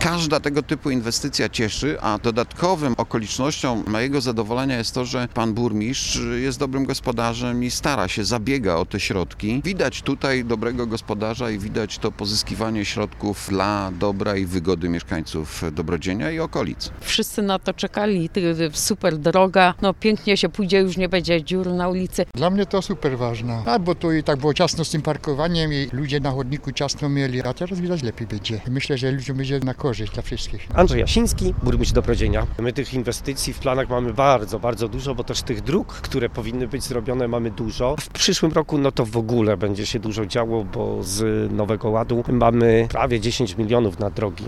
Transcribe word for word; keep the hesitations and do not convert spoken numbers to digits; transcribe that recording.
każda tego typu inwestycja cieszy, a dodatkowym okolicznością mojego zadowolenia jest to, że pan burmistrz jest dobrym gospodarzem i stara się, zabiega o te środki. Widać tutaj dobrego gospodarza i widać to pozyskiwanie środków dla dobra i wygody mieszkańców Dobrodzienia i okolic. Wszyscy na to czekali, super droga, no pięknie się pójdzie, już nie będzie dziur na ulicy. Dla mnie to super ważne, a bo to i tak było ciasno z tym parkowaniem i ludzie na chodniku ciasno mieli, a teraz widać lepiej będzie. Myślę, że ludziom będzie na korzyść dla wszystkich. Andrzej Jasiński, burmistrz Dobrodzienia. My tych inwestycji w planach mamy bardzo, bardzo dużo, bo też tych dróg, które powinny być zrobione, mamy dużo. W przyszłym roku no to w ogóle będzie się dużo działo, bo z Nowego Ładu mamy prawie dziesięć milionów na drogi.